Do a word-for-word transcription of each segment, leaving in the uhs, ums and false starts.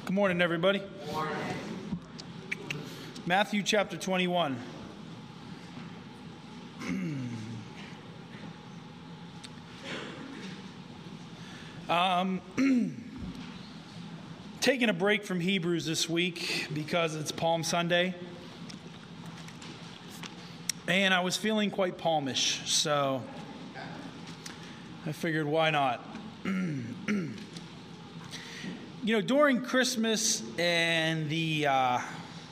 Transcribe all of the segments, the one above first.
Good morning, everybody. Good morning. Matthew chapter twenty-one. um, taking a break from Hebrews this week because it's Palm Sunday. And I was feeling quite palmish, so I figured, why not? You know, during Christmas and the uh,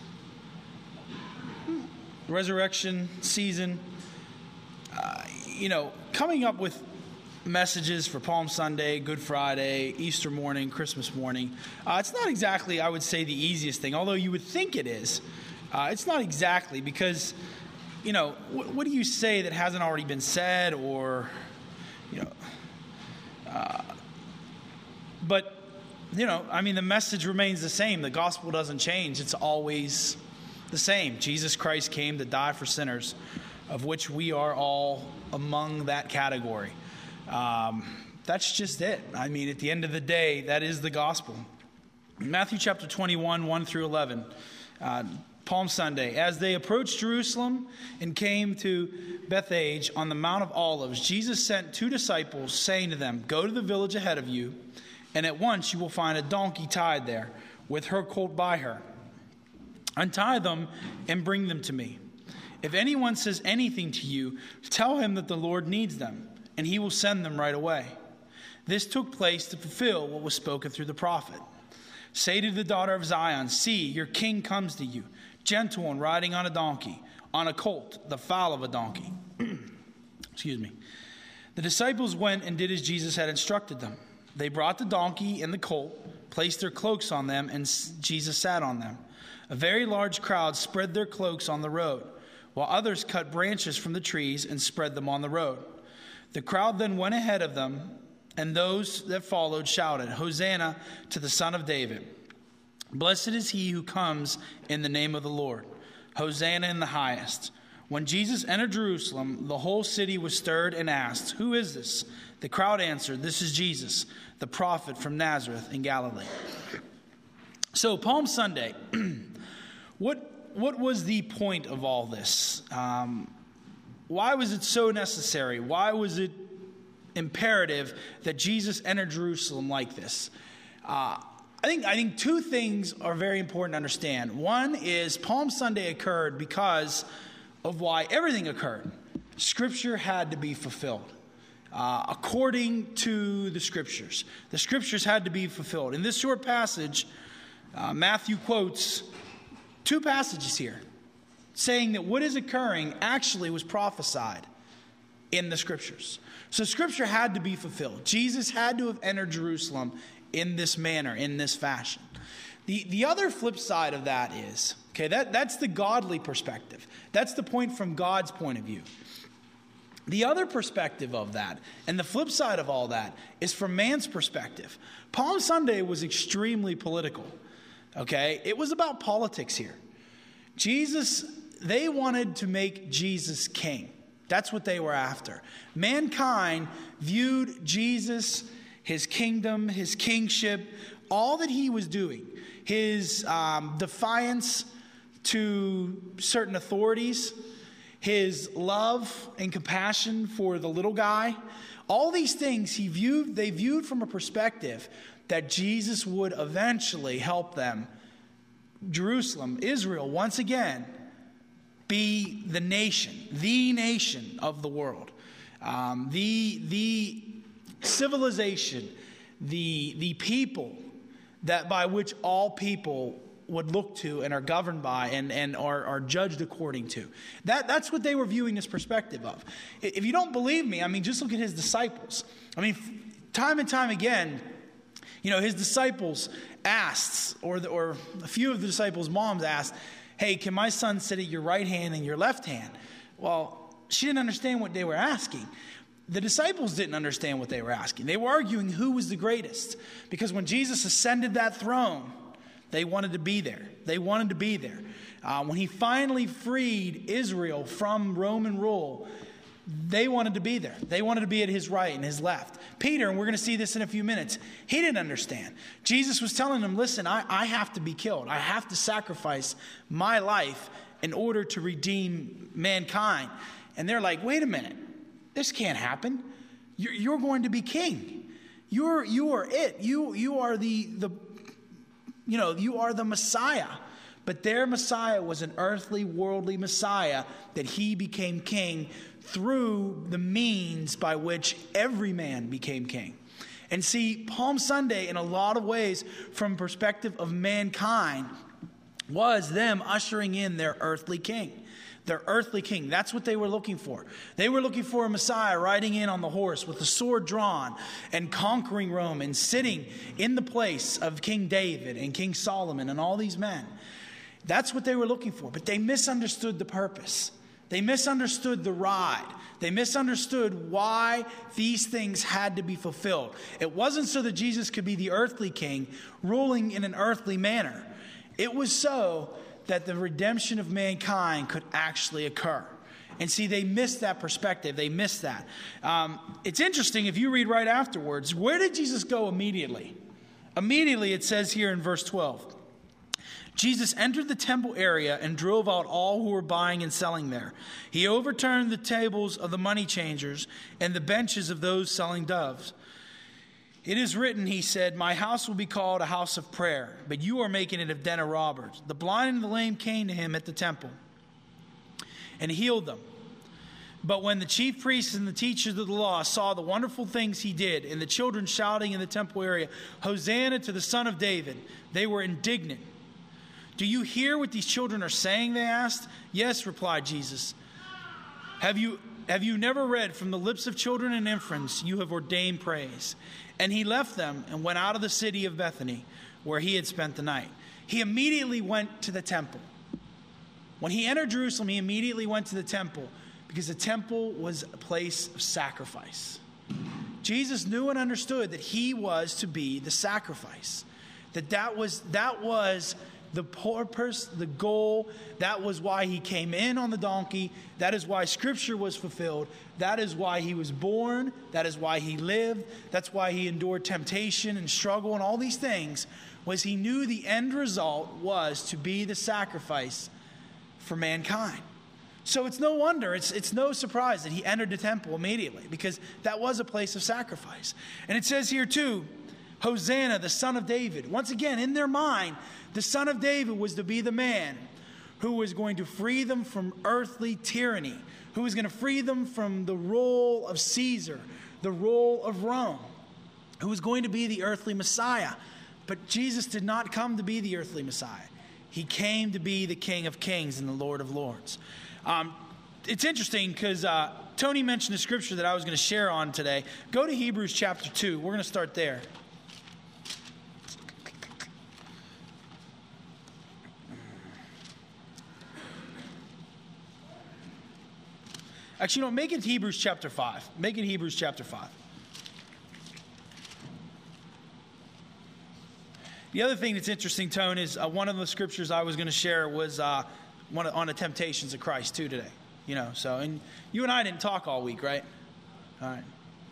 resurrection season, uh, you know, coming up with messages for Palm Sunday, Good Friday, Easter morning, Christmas morning, uh, it's not exactly, I would say, the easiest thing, although you would think it is. Uh, it's not exactly, because, you know, what, what do you say that hasn't already been said, or, you know, uh, but... You know, I mean, the message remains the same. The gospel doesn't change. It's always the same. Jesus Christ came to die for sinners, of which we are all among that category. Um, that's just it. I mean, at the end of the day, that is the gospel. Matthew chapter twenty-one, one through eleven, uh, Palm Sunday. As they approached Jerusalem and came to Bethphage on the Mount of Olives, Jesus sent two disciples, saying to them, "Go to the village ahead of you, and at once you will find a donkey tied there, with her colt by her. Untie them and bring them to me. If anyone says anything to you, tell him that the Lord needs them, and he will send them right away." This took place to fulfill what was spoken through the prophet. "Say to the daughter of Zion, see, your king comes to you, gentle and riding on a donkey, on a colt, the foal of a donkey." Excuse me. The disciples went and did as Jesus had instructed them. They brought the donkey and the colt, placed their cloaks on them, and Jesus sat on them. A very large crowd spread their cloaks on the road, while others cut branches from the trees and spread them on the road. The crowd then went ahead of them, and those that followed shouted, "Hosanna to the Son of David. Blessed is he who comes in the name of the Lord. Hosanna in the highest." When Jesus entered Jerusalem, the whole city was stirred and asked, "Who is this?" The crowd answered, "This is Jesus, the prophet from Nazareth in Galilee." So, Palm Sunday, what what was the point of all this? Um, why was it so necessary? Why was it imperative that Jesus entered Jerusalem like this? Uh, I think I think two things are very important to understand. One is Palm Sunday occurred because of why everything occurred. Scripture had to be fulfilled. Uh, according to the Scriptures. The Scriptures had to be fulfilled. In this short passage, uh, Matthew quotes two passages here, saying that what is occurring actually was prophesied in the Scriptures. So Scripture had to be fulfilled. Jesus had to have entered Jerusalem in this manner, in this fashion. The, the other flip side of that is, okay, that, that's the godly perspective. That's the point from God's point of view. The other perspective of that, and the flip side of all that, is from man's perspective. Palm Sunday was extremely political, okay? It was about politics here. Jesus, they wanted to make Jesus king. That's what they were after. Mankind viewed Jesus, his kingdom, his kingship, all that he was doing, his um, defiance to certain authorities, his love and compassion for the little guy, all these things he viewed, they viewed from a perspective that Jesus would eventually help them, Jerusalem, Israel, once again, be the nation, the nation of the world, um, the the civilization, the the people that by which all people would look to and are governed by and, and are, are judged according to. That, that's what they were viewing this perspective of. If you don't believe me, I mean, just look at his disciples. I mean, time and time again, you know, his disciples asked, or, the, or a few of the disciples' moms asked, "Hey, can my son sit at your right hand and your left hand?" Well, she didn't understand what they were asking. The disciples didn't understand what they were asking. They were arguing who was the greatest. Because when Jesus ascended that throne, they wanted to be there. They wanted to be there. Uh, when he finally freed Israel from Roman rule, they wanted to be there. They wanted to be at his right and his left. Peter, and we're going to see this in a few minutes, he didn't understand. Jesus was telling him, listen, I, I have to be killed. I have to sacrifice my life in order to redeem mankind. And they're like, wait a minute. This can't happen. You're, you're going to be king. You're, you are it. You, you are the, the, you know, you are the Messiah. But their Messiah was an earthly, worldly Messiah that he became king through the means by which every man became king. And see, Palm Sunday, in a lot of ways, from perspective of mankind, was them ushering in their earthly king. Their earthly king. That's what they were looking for. They were looking for a Messiah riding in on the horse with the sword drawn and conquering Rome and sitting in the place of King David and King Solomon and all these men. That's what they were looking for. But they misunderstood the purpose. They misunderstood the ride. They misunderstood why these things had to be fulfilled. It wasn't so that Jesus could be the earthly king ruling in an earthly manner. It was so that the redemption of mankind could actually occur. And see, they missed that perspective. They missed that. Um, it's interesting, if you read right afterwards, where did Jesus go immediately? Immediately, it says here in verse twelve, Jesus entered the temple area and drove out all who were buying and selling there. He overturned the tables of the money changers and the benches of those selling doves. It is written, he said, my house will be called a house of prayer, but you are making it a den of robbers. The blind and the lame came to him at the temple and healed them. But when the chief priests and the teachers of the law saw the wonderful things he did and the children shouting in the temple area, Hosanna to the Son of David, they were indignant. Do you hear what these children are saying, they asked. Yes, replied Jesus. Have you, have you never read, from the lips of children and infants you have ordained praise? And he left them and went out of the city of Bethany, where he had spent the night. He immediately went to the temple. When he entered Jerusalem, he immediately went to the temple, because the temple was a place of sacrifice. Jesus knew and understood that he was to be the sacrifice. That that was, that was the purpose, the goal. That was why he came in on the donkey. That is why Scripture was fulfilled. That is why he was born. That is why he lived. That's why he endured temptation and struggle and all these things, was he knew the end result was to be the sacrifice for mankind. So it's no wonder, it's, it's no surprise that he entered the temple immediately, because that was a place of sacrifice. And it says here too, Hosanna, the Son of David. Once again, in their mind, the Son of David was to be the man who was going to free them from earthly tyranny, who was going to free them from the role of Caesar, the role of Rome, who was going to be the earthly Messiah. But Jesus did not come to be the earthly Messiah. He came to be the King of Kings and the Lord of Lords. Um, it's interesting because uh, Tony mentioned a scripture that I was going to share on today. Go to Hebrews chapter two. We're going to start there. Actually, no, make it Hebrews chapter five. Make it Hebrews chapter five. The other thing that's interesting, Tone, is uh, one of the scriptures I was going to share was uh, one on the temptations of Christ too today. You know, so, and you and I didn't talk all week, right? All right.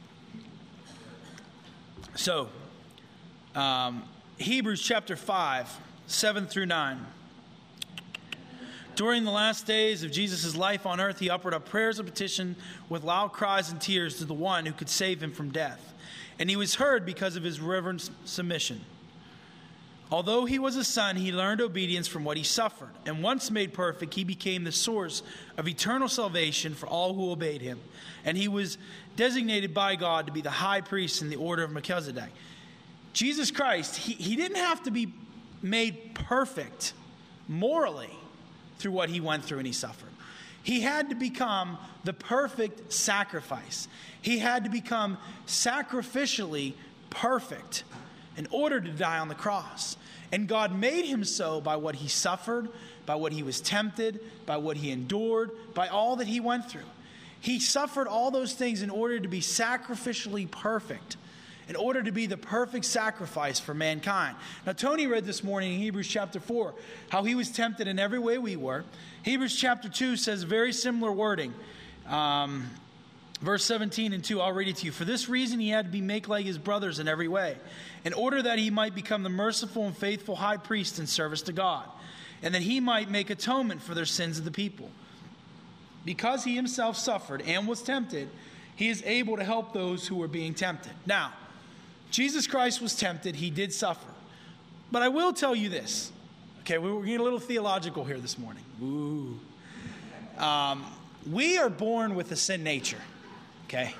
So, um, Hebrews chapter five, seven through nine. During the last days of Jesus' life on earth, he offered up prayers of petition with loud cries and tears to the one who could save him from death. And he was heard because of his reverent submission. Although he was a son, he learned obedience from what he suffered. And once made perfect, he became the source of eternal salvation for all who obeyed him. And he was designated by God to be the high priest in the order of Melchizedek. Jesus Christ, he, he didn't have to be made perfect morally through what he went through and he suffered. He had to become the perfect sacrifice. He had to become sacrificially perfect in order to die on the cross. And God made him so by what he suffered, by what he was tempted, by what he endured, by all that he went through. He suffered all those things in order to be sacrificially perfect, in order to be the perfect sacrifice for mankind. Now, Tony read this morning in Hebrews chapter four, how he was tempted in every way we were. Hebrews chapter two says very similar wording. Um, Verse seventeen and two, I'll read it to you. For this reason he had to be made like his brothers in every way, in order that he might become the merciful and faithful high priest in service to God, and that he might make atonement for their sins of the people. Because he himself suffered and was tempted, he is able to help those who are being tempted. Now, Jesus Christ was tempted. He did suffer. But I will tell you this. Okay, we're getting a little theological here this morning. Ooh. Um, we are born with a sin nature. Okay?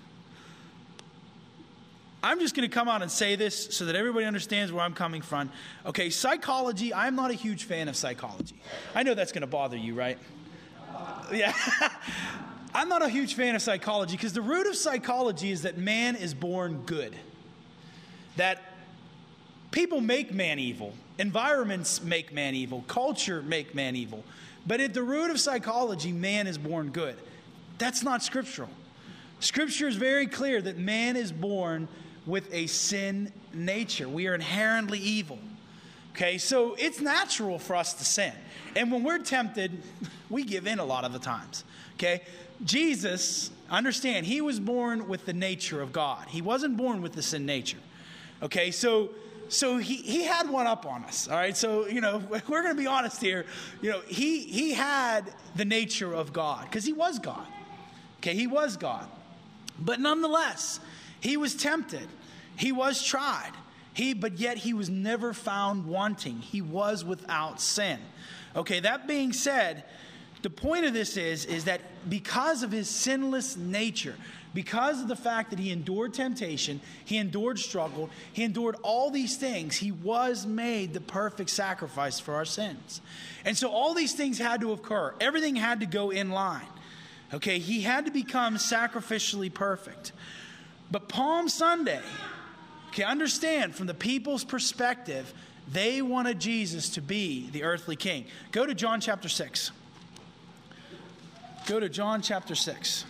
I'm just going to come out and say this so that everybody understands where I'm coming from. Okay, psychology, I'm not a huge fan of psychology. I know that's going to bother you, right? Yeah. I'm not a huge fan of psychology because the root of psychology is that man is born good. That people make man evil. Environments make man evil. Culture make man evil. But at the root of psychology, man is born good. That's not scriptural. Scripture is very clear that man is born with a sin nature. We are inherently evil. Okay, so it's natural for us to sin. And when we're tempted, we give in a lot of the times. Okay, Jesus, understand, he was born with the nature of God. He wasn't born with the sin nature. Okay, so so he, he had one up on us. All right, so, you know, we're going to be honest here. You know, he, he had the nature of God because he was God. Okay, he was God. But nonetheless, he was tempted. He was tried. He, but yet he was never found wanting. He was without sin. Okay, that being said, the point of this is, is that because of his sinless nature, because of the fact that he endured temptation, he endured struggle, he endured all these things, he was made the perfect sacrifice for our sins. And so all these things had to occur. Everything had to go in line. Okay, he had to become sacrificially perfect. But Palm Sunday, okay, understand from the people's perspective, they wanted Jesus to be the earthly king. Go to John chapter six. Go to John chapter six.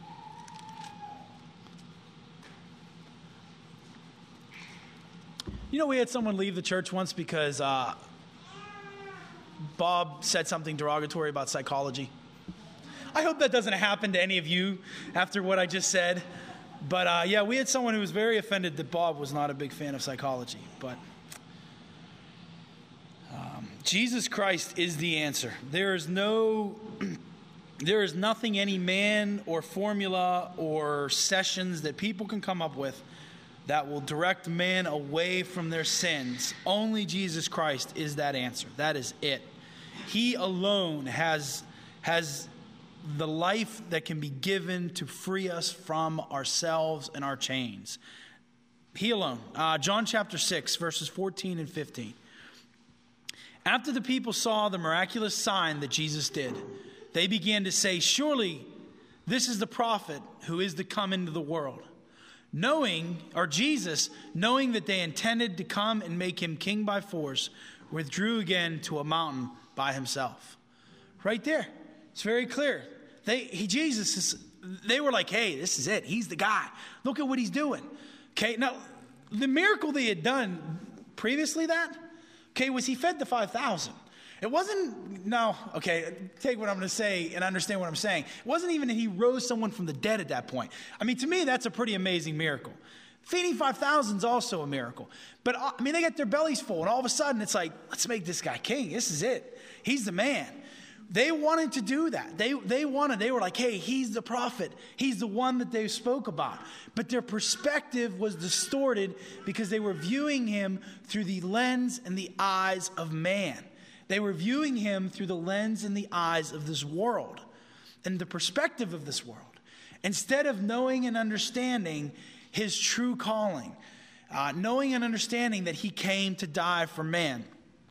You know, we had someone leave the church once because uh, Bob said something derogatory about psychology. I hope that doesn't happen to any of you after what I just said. But uh, yeah, we had someone who was very offended that Bob was not a big fan of psychology. But um, Jesus Christ is the answer. There is no, there is nothing any man or formula or sessions that people can come up with that will direct man away from their sins. Only Jesus Christ is that answer. That is it. He alone has has the life that can be given to free us from ourselves and our chains. He alone. Uh, John chapter six, verses fourteen and fifteen. After the people saw the miraculous sign that Jesus did, they began to say, surely this is the prophet who is to come into the world. Knowing, or Jesus, knowing that they intended to come and make him king by force, withdrew again to a mountain by himself. Right there. It's very clear. They, he, Jesus, is, they were like, hey, this is it. He's the guy. Look at what he's doing. Okay, now, the miracle they had done previously that, okay, was he fed the five thousand. It wasn't, no, okay, take what I'm going to say and understand what I'm saying. It wasn't even that he rose someone from the dead at that point. I mean, to me, that's a pretty amazing miracle. Feeding five thousand is also a miracle. But, I mean, they get their bellies full, and all of a sudden, it's like, let's make this guy king. This is it. He's the man. They wanted to do that. They they wanted, they were like, hey, he's the prophet. He's the one that they spoke about. But their perspective was distorted because they were viewing him through the lens and the eyes of man. They were viewing him through the lens and the eyes of this world and the perspective of this world, instead of knowing and understanding his true calling, uh, knowing and understanding that he came to die for man.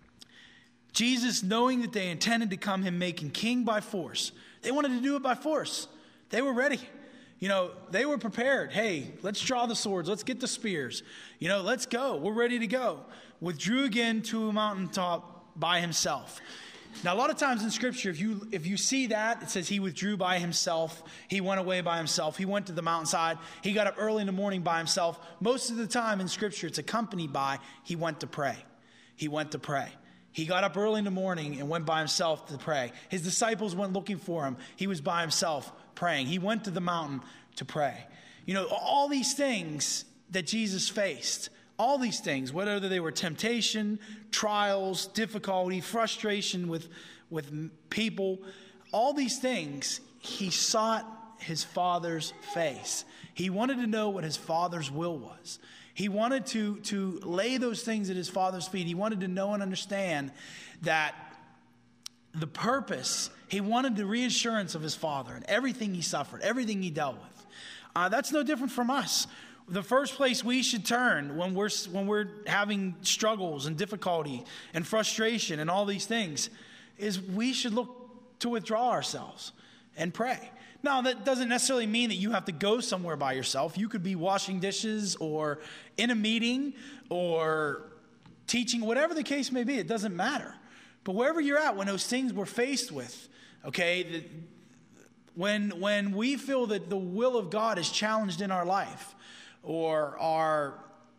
Jesus, knowing that they intended to come him making king by force, they wanted to do it by force. They were ready. You know, they were prepared. Hey, let's draw the swords. Let's get the spears. You know, let's go. We're ready to go. Withdrew again to a mountaintop by himself. Now, a lot of times in Scripture, if you if you see that, it says he withdrew by himself. He went away by himself. He went to the mountainside. He got up early in the morning by himself. Most of the time in Scripture, it's accompanied by he went to pray. He went to pray. He got up early in the morning and went by himself to pray. His disciples went looking for him. He was by himself praying. He went to the mountain to pray. You know, all these things that Jesus faced, all these things, whether they were temptation, trials, difficulty, frustration with, with people, all these things, he sought his Father's face. He wanted to know what his Father's will was. He wanted to, to lay those things at his Father's feet. He wanted to know and understand that the purpose, he wanted the reassurance of his Father and everything he suffered, everything he dealt with. Uh, that's no different from us. The first place we should turn when we're when we're having struggles and difficulty and frustration and all these things is we should look to withdraw ourselves and pray. Now, that doesn't necessarily mean that you have to go somewhere by yourself. You could be washing dishes or in a meeting or teaching, whatever the case may be. It doesn't matter. But wherever you're at, when those things we're faced with, okay, the, when when we feel that the will of God is challenged in our life, or our,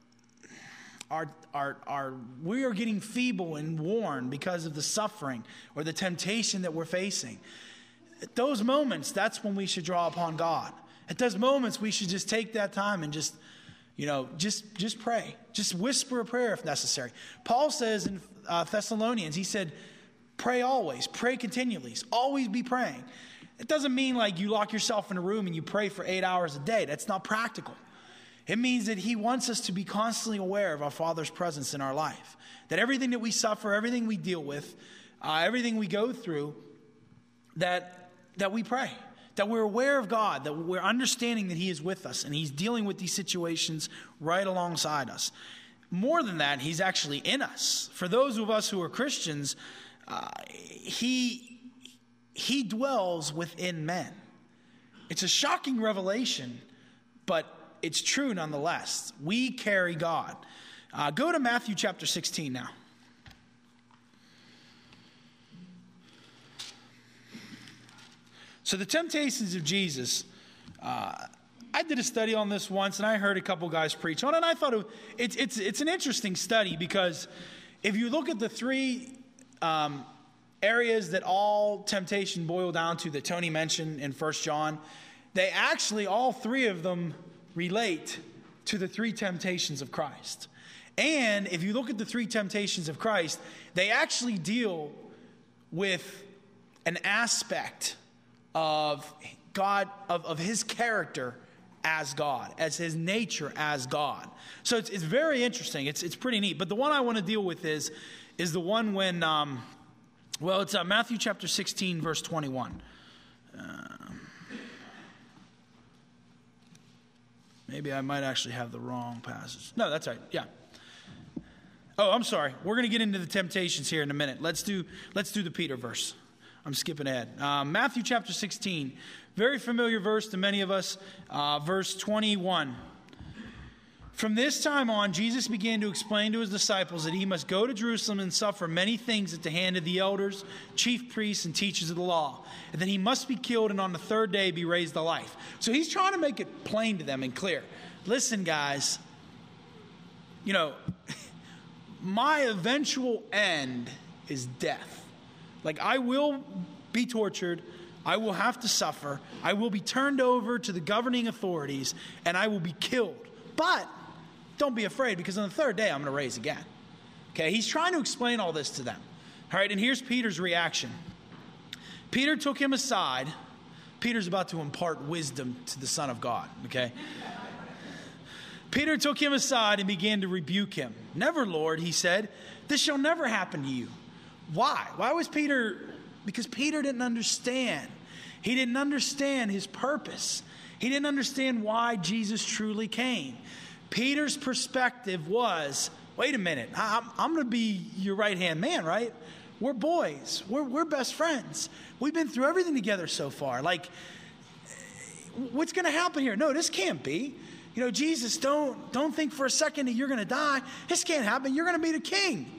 our, our, our, we are getting feeble and worn because of the suffering or the temptation that we're facing, at those moments, that's when we should draw upon God. At those moments, we should just take that time and just, you know, just, just pray. Just whisper a prayer if necessary. Paul says in uh, Thessalonians, he said, pray always, pray continually, always be praying. It doesn't mean like you lock yourself in a room and you pray for eight hours a day. That's not practical. It means that he wants us to be constantly aware of our Father's presence in our life. That everything that we suffer, everything we deal with, uh, everything we go through, that, that we pray. That we're aware of God, that we're understanding that he is with us and he's dealing with these situations right alongside us. More than that, he's actually in us. For those of us who are Christians, uh, he, he dwells within men. It's a shocking revelation, but it's true nonetheless. We carry God. Uh, go to Matthew chapter sixteen now. So the temptations of Jesus, uh, I did a study on this once, and I heard a couple guys preach on it, and I thought it, it's, it's, it's an interesting study because if you look at the three um, areas that all temptation boil down to that Tony mentioned in First John, they actually, all three of them relate to the three temptations of Christ. And if you look at the three temptations of Christ, they actually deal with an aspect of God, of, of his character as God, as his nature as God. So it's, it's very interesting. It's it's pretty neat. But the one I want to deal with is, is the one when, um, well, it's uh, Matthew chapter sixteen, verse twenty-one. Uh, maybe I might actually have the wrong passage. No, that's right. Yeah. Oh, I'm sorry. We're going to get into the temptations here in a minute. Let's do let's do the Peter verse. I'm skipping ahead. Um, Matthew chapter sixteen, very familiar verse to many of us, uh, verse twenty-one. From this time on, Jesus began to explain to his disciples that he must go to Jerusalem and suffer many things at the hand of the elders, chief priests, and teachers of the law, and that he must be killed and on the third day be raised to life. So he's trying to make it plain to them and clear. Listen, guys, you know, my eventual end is death. Like, I will be tortured. I will have to suffer. I will be turned over to the governing authorities, and I will be killed. But don't be afraid, because on the third day, I'm going to raise again. Okay, he's trying to explain all this to them. All right, and here's Peter's reaction. Peter took him aside. Peter's about to impart wisdom to the Son of God, okay? Peter took him aside and began to rebuke him. Never, Lord, he said, this shall never happen to you. Why? Why was Peter? Because Peter didn't understand. He didn't understand his purpose. He didn't understand why Jesus truly came. Peter's perspective was, wait a minute, I'm, I'm going to be your right-hand man, right? We're boys. We're, we're best friends. We've been through everything together so far. Like, what's going to happen here? No, this can't be. You know, Jesus, don't, don't think for a second that you're going to die. This can't happen. You're going to be the king.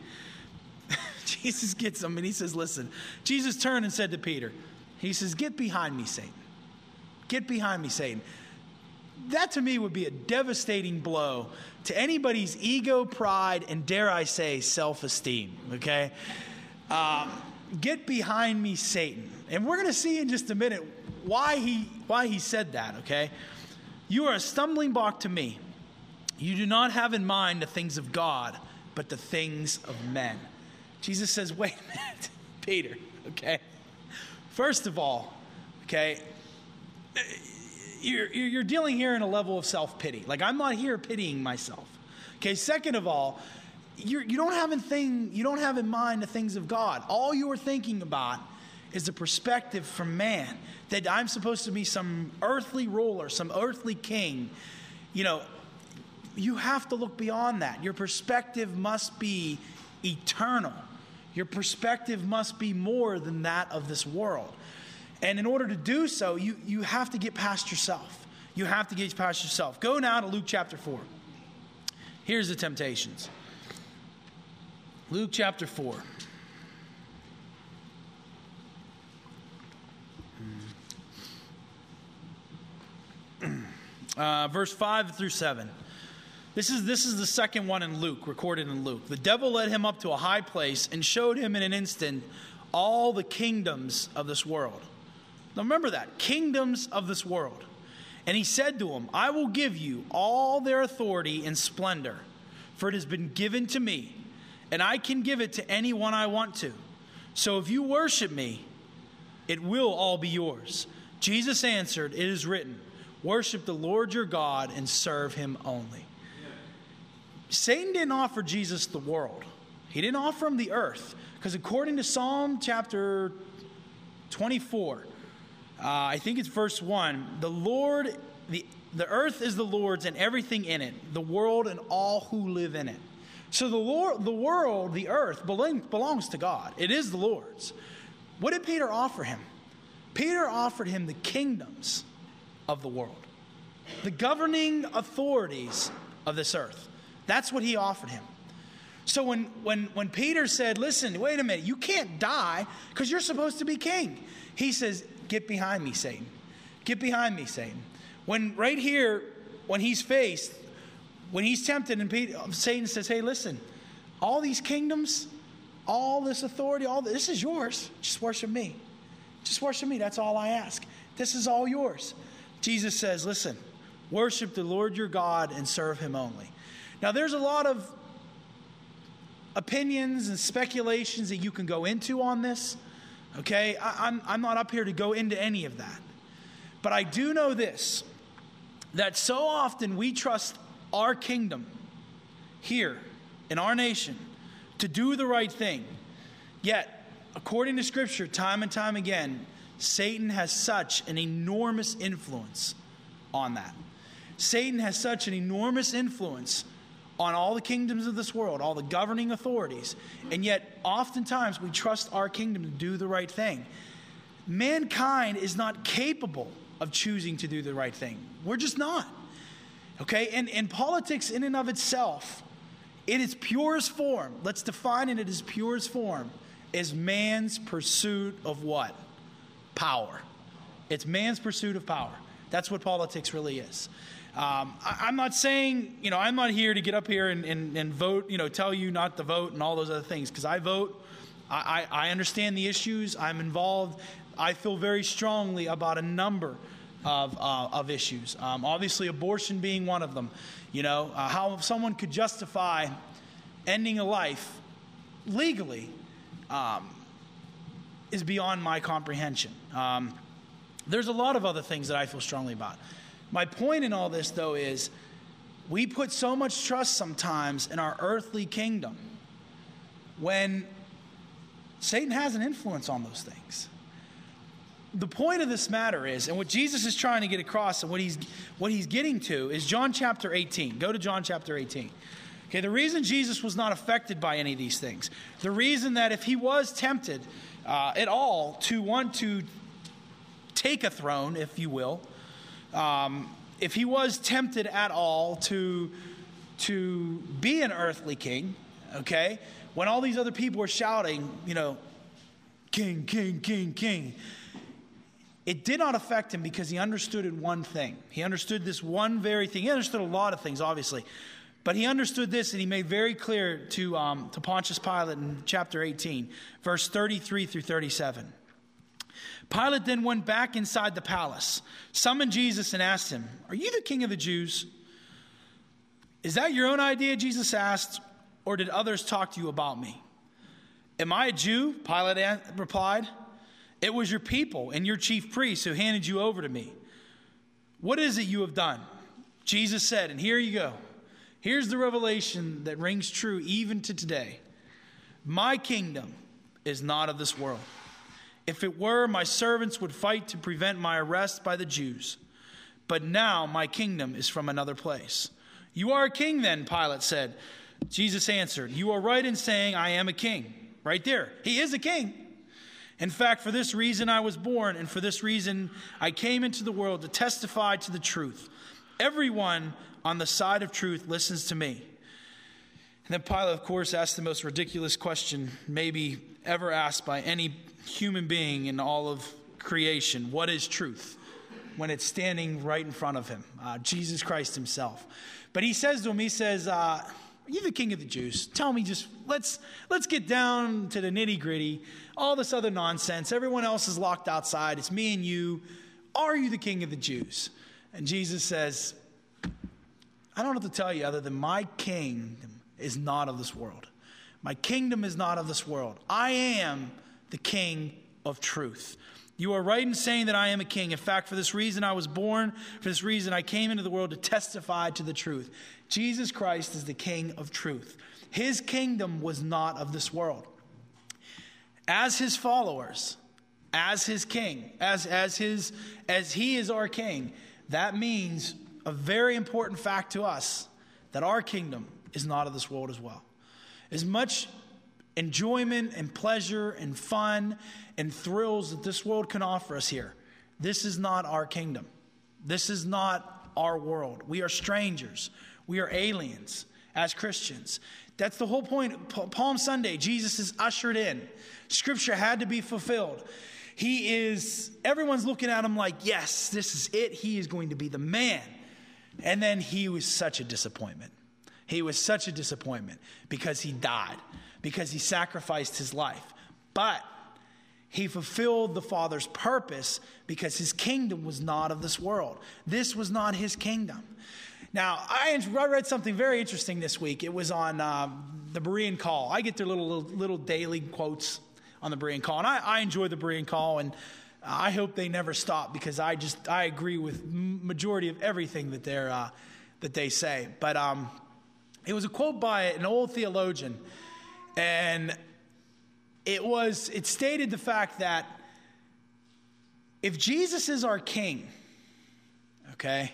Jesus gets him and he says, listen, Jesus turned and said to Peter, he says, get behind me, Satan. Get behind me, Satan. That to me would be a devastating blow to anybody's ego, pride, and dare I say, self-esteem, okay? Uh, get behind me, Satan. And we're going to see in just a minute why he, why he said that, okay? You are a stumbling block to me. You do not have in mind the things of God, but the things of men. Jesus says, wait a minute, Peter, okay? First of all, okay, you're, you're dealing here in a level of self-pity. Like, I'm not here pitying myself. Okay, second of all, you're, you don't have in thing, you don't have in mind the things of God. All you are thinking about is the perspective from man, that I'm supposed to be some earthly ruler, some earthly king. You know, you have to look beyond that. Your perspective must be eternal. Your perspective must be more than that of this world. And in order to do so, you, you have to get past yourself. You have to get past yourself. Go now to Luke chapter four. Here's the temptations. Luke chapter four. Uh, verse five through seven. This is, this is the second one in Luke, recorded in Luke. The devil led him up to a high place and showed him in an instant all the kingdoms of this world. Now remember that, kingdoms of this world. And he said to him, I will give you all their authority and splendor, for it has been given to me, and I can give it to anyone I want to. So if you worship me, it will all be yours. Jesus answered, it is written, worship the Lord your God and serve him only. Satan didn't offer Jesus the world. He didn't offer him the earth. Because according to Psalm chapter twenty-four, uh, I think it's verse one, the Lord, the, the earth is the Lord's and everything in it, the world and all who live in it. So the Lord, the world, the earth belong, belongs to God. It is the Lord's. What did Peter offer him? Peter offered him the kingdoms of the world, the governing authorities of this earth. That's what he offered him. So when, when, when Peter said, listen, wait a minute, you can't die because you're supposed to be king. He says, get behind me, Satan. Get behind me, Satan. When right here, when he's faced, when he's tempted and Peter, Satan says, hey, listen, all these kingdoms, all this authority, all this, this is yours. Just worship me. Just worship me. That's all I ask. This is all yours. Jesus says, listen, worship the Lord your God and serve him only. Now, there's a lot of opinions and speculations that you can go into on this. Okay? I, I'm, I'm not up here to go into any of that. But I do know this, that so often we trust our kingdom here in our nation to do the right thing. Yet, according to Scripture, time and time again, Satan has such an enormous influence on that. Satan has such an enormous influence on all the kingdoms of this world, all the governing authorities. And yet, oftentimes, we trust our kingdom to do the right thing. Mankind is not capable of choosing to do the right thing. We're just not. Okay? And, and politics in and of itself, in its purest form, let's define it in its purest form, is man's pursuit of what? Power. It's man's pursuit of power. That's what politics really is. Um, I, I'm not saying, you know, I'm not here to get up here and, and, and vote, you know, tell you not to vote and all those other things, because I vote. I, I, I understand the issues. I'm involved. I feel very strongly about a number of uh, of issues. Um, obviously, abortion being one of them. You know, uh, how someone could justify ending a life legally um, is beyond my comprehension. Um, there's a lot of other things that I feel strongly about. My point in all this, though, is we put so much trust sometimes in our earthly kingdom when Satan has an influence on those things. The point of this matter is, and what Jesus is trying to get across and what he's what he's getting to is John chapter eighteen. Go to John chapter eighteen. Okay, the reason Jesus was not affected by any of these things, the reason that if he was tempted uh, at all to want to take a throne, if you will, Um, if he was tempted at all to, to be an earthly king, okay, when all these other people were shouting, you know, king, king, king, king, it did not affect him because he understood in one thing. He understood this one very thing. He understood a lot of things, obviously, but he understood this, and he made very clear to, um, to Pontius Pilate in chapter eighteen, verse thirty-three through thirty-seven. Pilate then went back inside the palace, summoned Jesus and asked him, "Are you the king of the Jews?" "Is that your own idea?" Jesus asked, "or did others talk to you about me?" "Am I a Jew?" Pilate replied. "It was your people and your chief priests who handed you over to me. What is it you have done?" Jesus said, and here you go. Here's the revelation that rings true even to today. "My kingdom is not of this world. If it were, my servants would fight to prevent my arrest by the Jews. But now my kingdom is from another place." "You are a king then," Pilate said. Jesus answered, "You are right in saying I am a king." Right there. He is a king. "In fact, for this reason I was born, and for this reason I came into the world to testify to the truth. Everyone on the side of truth listens to me." And then Pilate, of course, asked the most ridiculous question maybe ever asked by any human being in all of creation. What is truth? When it's standing right in front of him, uh, Jesus Christ himself. But he says to him, he says, uh, "You're the king of the Jews. Tell me just, let's let's get down to the nitty gritty. All this other nonsense. Everyone else is locked outside. It's me and you. Are you the king of the Jews?" And Jesus says, "I don't have to tell you other than my kingdom is not of this world. My kingdom is not of this world. I am the king of truth. You are right in saying that I am a king. In fact, for this reason I was born. For this reason I came into the world to testify to the truth." Jesus Christ is the king of truth. His kingdom was not of this world. As his followers, as his king, as, as, his, as he is our king, that means a very important fact to us, that our kingdom is not of this world as well. As much enjoyment and pleasure and fun and thrills that this world can offer us here, this is not our kingdom. This is not our world. We are strangers. We are aliens as Christians. That's the whole point. Palm Sunday, Jesus is ushered in. Scripture had to be fulfilled. He is, everyone's looking at him like, yes, this is it. He is going to be the man. And then he was such a disappointment. He was such a disappointment because he died, because he sacrificed his life. But he fulfilled the Father's purpose because his kingdom was not of this world. This was not his kingdom. Now, I read something very interesting this week. It was on um, the Berean Call. I get their little, little, little daily quotes on the Berean Call, and I, I enjoy the Berean Call, and I hope they never stop because I just I agree with majority of everything that they're uh, that they say. But um, it was a quote by an old theologian, and it was it stated the fact that if Jesus is our king, okay,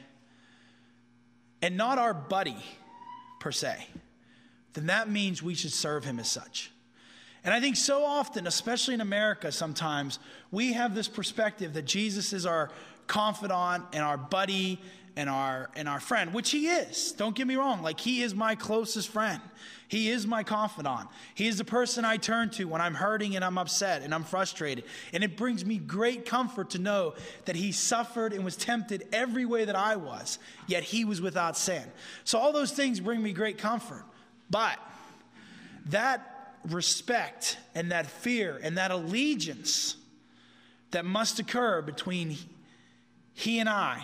and not our buddy per se, then that means we should serve him as such. And I think so often, especially in America sometimes, we have this perspective that Jesus is our confidant and our buddy and our and our friend, which he is. Don't get me wrong. Like, he is my closest friend. He is my confidant. He is the person I turn to when I'm hurting and I'm upset and I'm frustrated. And it brings me great comfort to know that he suffered and was tempted every way that I was, yet he was without sin. So all those things bring me great comfort. But that respect and that fear and that allegiance that must occur between he and I,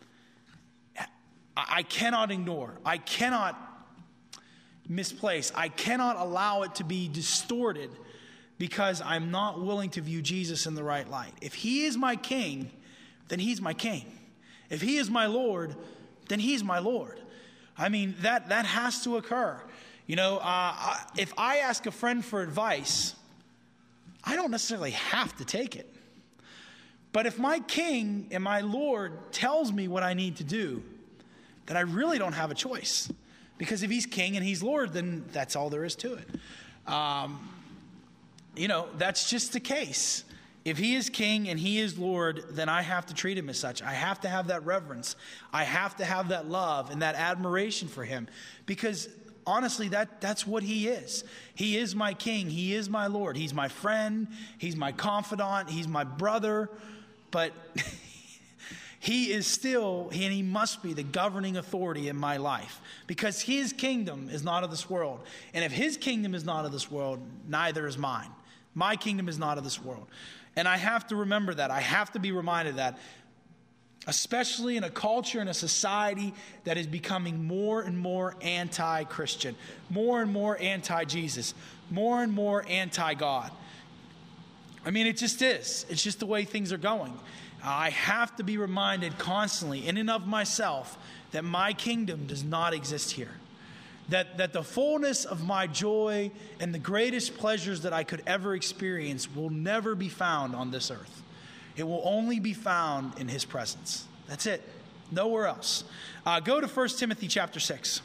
I cannot ignore. I cannot misplace. I cannot allow it to be distorted because I'm not willing to view Jesus in the right light. If he is my king, then he's my king. If he is my Lord, then he's my Lord. I mean, that, that has to occur. You know, uh, if I ask a friend for advice, I don't necessarily have to take it. But if my king and my Lord tells me what I need to do, then I really don't have a choice. Because if he's king and he's Lord, then that's all there is to it. Um, you know, that's just the case. If he is king and he is Lord, then I have to treat him as such. I have to have that reverence. I have to have that love and that admiration for him. Because honestly, that, that's what he is. He is my king. He is my Lord. He's my friend. He's my confidant. He's my brother. But he is still, and he must be the governing authority in my life. Because his kingdom is not of this world. And if his kingdom is not of this world, neither is mine. My kingdom is not of this world. And I have to remember that. I have to be reminded of that, especially in a culture and a society that is becoming more and more anti-Christian, more and more anti-Jesus, more and more anti-God. I mean, it just is. It's just the way things are going. I have to be reminded constantly, in and of myself, that my kingdom does not exist here. That, that the fullness of my joy and the greatest pleasures that I could ever experience will never be found on this earth. It will only be found in his presence. That's it. Nowhere else. Uh, go to First Timothy chapter six.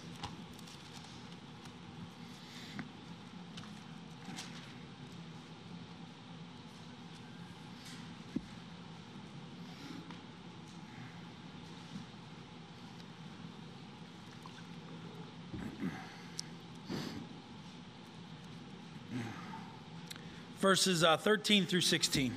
Verses uh, thirteen through sixteen.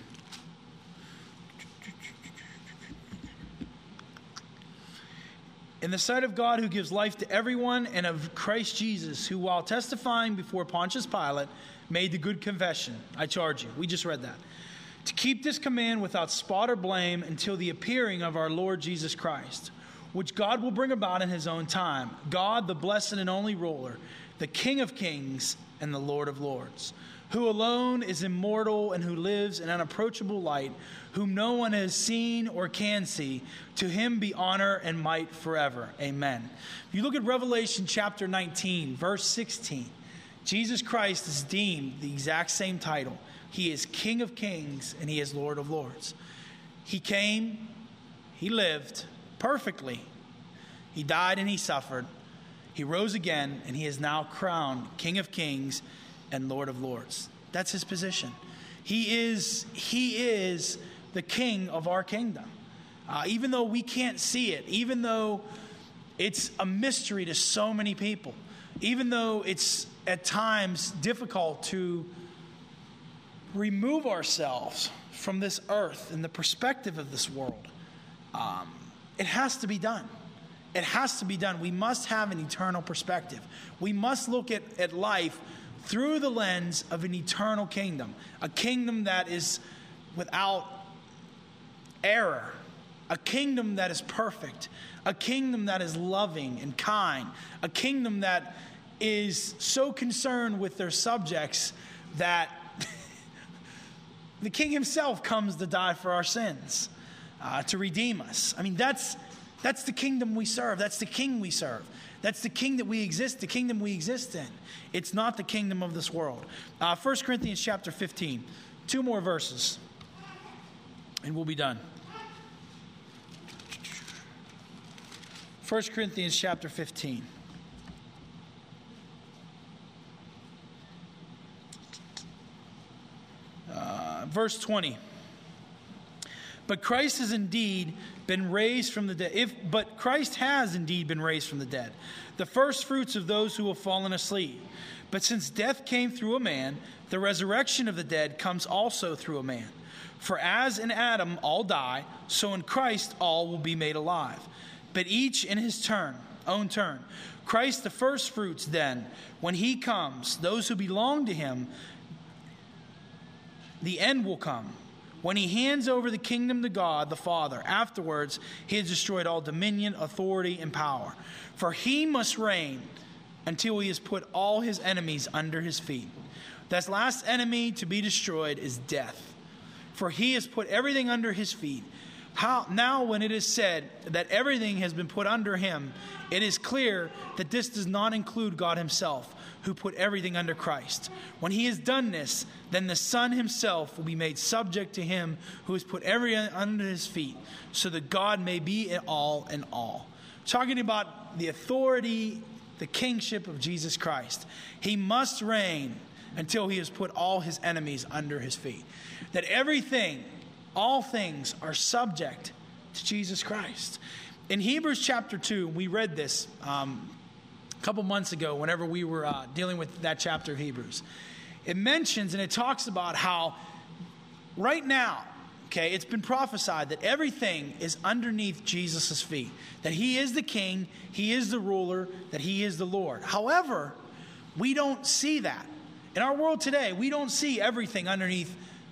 In the sight of God who gives life to everyone, and of Christ Jesus, who while testifying before Pontius Pilate made the good confession. I charge you. We just read that. To keep this command without spot or blame until the appearing of our Lord Jesus Christ, which God will bring about in his own time. God, the blessed and only ruler, the King of kings and the Lord of lords, who alone is immortal and who lives in unapproachable light, whom no one has seen or can see. To him be honor and might forever. Amen. If you look at Revelation chapter nineteen, verse sixteen, Jesus Christ is deemed the exact same title. He is King of kings and he is Lord of lords. He came, he lived perfectly. He died and he suffered. He rose again and he is now crowned King of kings and Lord of lords. That's his position. He is, he is the king of our kingdom. Uh, even though we can't see it, even though it's a mystery to so many people, even though it's at times difficult to remove ourselves from this earth and the perspective of this world, um, it has to be done. It has to be done. We must have an eternal perspective. We must look at, at life through the lens of an eternal kingdom, a kingdom that is without error, a kingdom that is perfect, a kingdom that is loving and kind, a kingdom that is so concerned with their subjects that the king himself comes to die for our sins, uh, to redeem us. I mean, that's that's the kingdom we serve. That's the king we serve. That's the king that we exist, the kingdom we exist in. It's not the kingdom of this world. Uh, First Corinthians chapter fifteen. Two more verses, and we'll be done. First Corinthians chapter fifteen. Uh, verse twenty. But Christ has indeed been raised from the dead. If, but Christ has indeed been raised from the dead, the first fruits of those who have fallen asleep. But since death came through a man, the resurrection of the dead comes also through a man. For as in Adam all die, so in Christ all will be made alive. But each in his turn, own turn. Christ the first fruits then, when he comes, those who belong to him, the end will come. When he hands over the kingdom to God the Father, afterwards he has destroyed all dominion, authority, and power. For he must reign until he has put all his enemies under his feet. That last enemy to be destroyed is death. For he has put everything under his feet. How, now when it is said that everything has been put under him, it is clear that this does not include God himself, who put everything under Christ. When he has done this, then the Son himself will be made subject to him who has put everything under his feet, so that God may be in all in all. Talking about the authority, the kingship of Jesus Christ. He must reign until he has put all his enemies under his feet. That everything, all things are subject to Jesus Christ. In Hebrews chapter two, we read this um, a couple months ago whenever we were uh, dealing with that chapter of Hebrews. It mentions and it talks about how right now, okay, it's been prophesied that everything is underneath Jesus' feet. That he is the king, he is the ruler, that he is the Lord. However, we don't see that. In our world today, we don't see everything underneath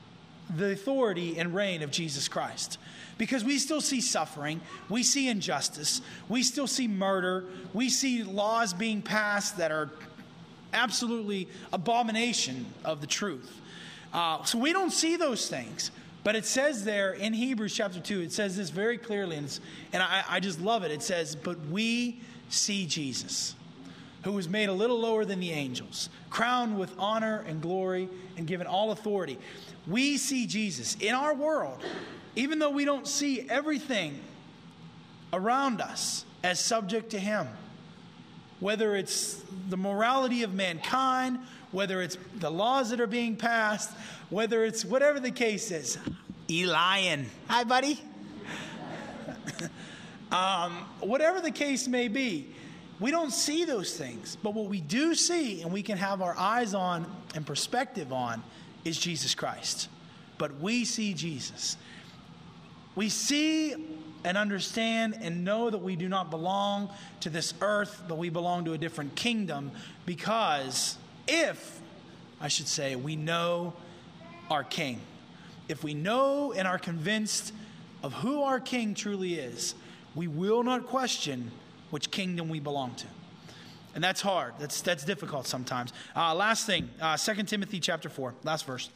the authority and reign of Jesus Christ. Because we still see suffering, we see injustice, we still see murder, we see laws being passed that are absolutely abomination of the truth. Uh, so we don't see those things. But it says there in Hebrews chapter two, it says this very clearly, and, it's, and I, I just love it. It says, but we see Jesus, who was made a little lower than the angels, crowned with honor and glory and given all authority. We see Jesus in our world, even though we don't see everything around us as subject to him. Whether it's the morality of mankind, whether it's the laws that are being passed, whether it's whatever the case is. Elian. Hi, buddy. um, whatever the case may be, we don't see those things. But what we do see, and we can have our eyes on and perspective on, is Jesus Christ. But we see Jesus. We see and understand and know that we do not belong to this earth, but we belong to a different kingdom, because if, I should say, we know our King. If we know and are convinced of who our King truly is, we will not question which kingdom we belong to. And that's hard. That's that's difficult sometimes. Uh, last thing, uh, Second Timothy chapter four, last verse.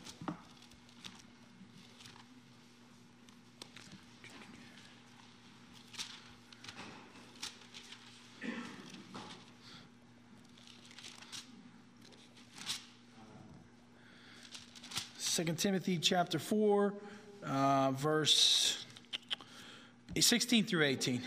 Second Timothy chapter four, uh, verse sixteen through eighteen.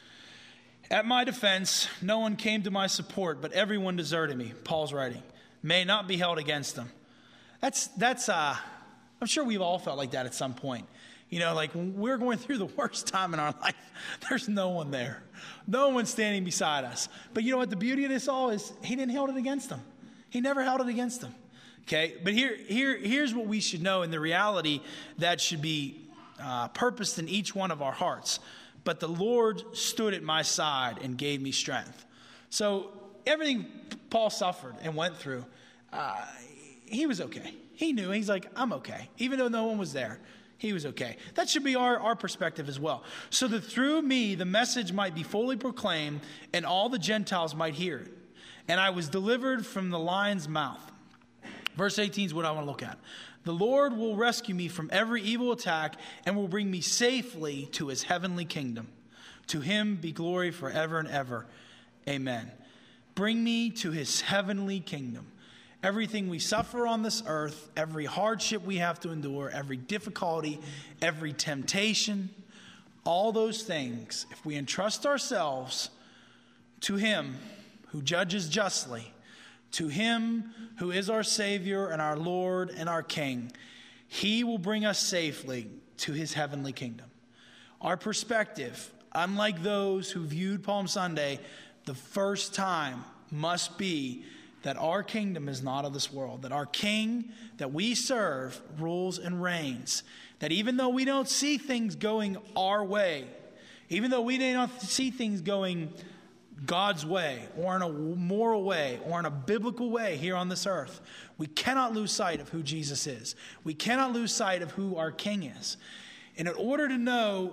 At my defense, no one came to my support, but everyone deserted me. Paul's writing. May not be held against them. That's, that's uh, I'm sure we've all felt like that at some point. You know, like when we're going through the worst time in our life, there's no one there. No one standing beside us. But you know what? The beauty of this all is he didn't hold it against them. He never held it against them. Okay, but here, here, here's what we should know, and the reality that should be uh, purposed in each one of our hearts. But the Lord stood at my side and gave me strength. So everything Paul suffered and went through, uh, he was okay. He knew. He's like, I'm okay. Even though no one was there, he was okay. That should be our, our perspective as well. So that through me, the message might be fully proclaimed and all the Gentiles might hear it. And I was delivered from the lion's mouth. Verse eighteen is what I want to look at. The Lord will rescue me from every evil attack and will bring me safely to his heavenly kingdom. To him be glory forever and ever. Amen. Bring me to his heavenly kingdom. Everything we suffer on this earth, every hardship we have to endure, every difficulty, every temptation, all those things, if we entrust ourselves to him who judges justly, to him who is our Savior and our Lord and our King, he will bring us safely to his heavenly kingdom. Our perspective, unlike those who viewed Palm Sunday the first time, must be that our kingdom is not of this world, that our King that we serve rules and reigns, that even though we don't see things going our way, even though we do not see things going God's way, or in a moral way, or in a biblical way here on this earth, we cannot lose sight of who Jesus is. We cannot lose sight of who our King is. And in order to know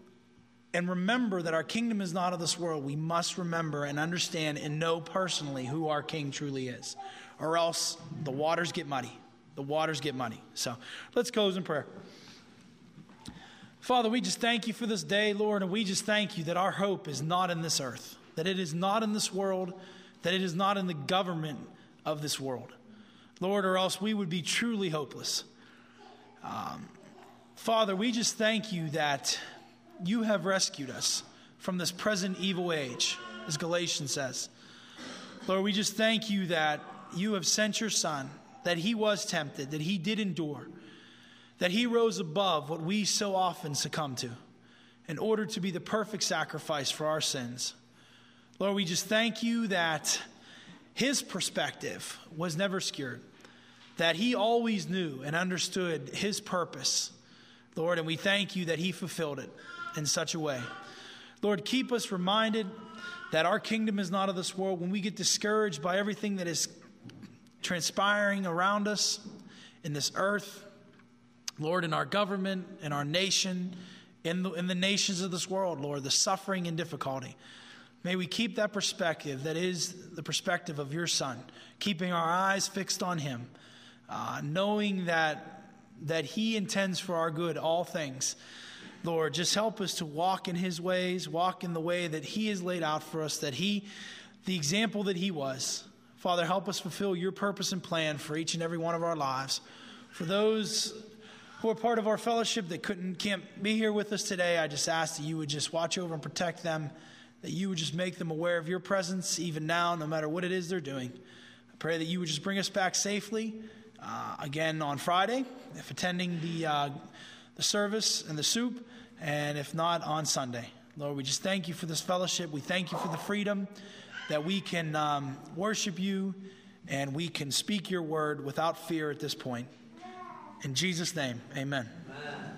and remember that our kingdom is not of this world, we must remember and understand and know personally who our King truly is. Or else the waters get muddy. The waters get muddy. So let's close in prayer. Father, we just thank you for this day, Lord, and we just thank you that our hope is not in this earth. That it is not in this world, that it is not in the government of this world. Lord, or else we would be truly hopeless. Um, Father, we just thank you that you have rescued us from this present evil age, as Galatians says. Lord, we just thank you that you have sent your Son, that he was tempted, that he did endure, that he rose above what we so often succumb to, in order to be the perfect sacrifice for our sins. Lord, we just thank you that his perspective was never skewed, that he always knew and understood his purpose, Lord, and we thank you that he fulfilled it in such a way. Lord, keep us reminded that our kingdom is not of this world. When we get discouraged by everything that is transpiring around us in this earth, Lord, in our government, in our nation, in the, in the nations of this world, Lord, the suffering and difficulty. May we keep that perspective that is the perspective of your Son, keeping our eyes fixed on him, uh, knowing that, that he intends for our good all things. Lord, just help us to walk in his ways, walk in the way that he has laid out for us, that he, the example that he was. Father, help us fulfill your purpose and plan for each and every one of our lives. For those who are part of our fellowship that couldn't, can't be here with us today, I just ask that you would just watch over and protect them, that you would just make them aware of your presence even now, no matter what it is they're doing. I pray that you would just bring us back safely uh, again on Friday, if attending the uh, the service and the soup, and if not, on Sunday. Lord, we just thank you for this fellowship. We thank you for the freedom that we can um, worship you and we can speak your word without fear at this point. In Jesus' name, amen. Amen.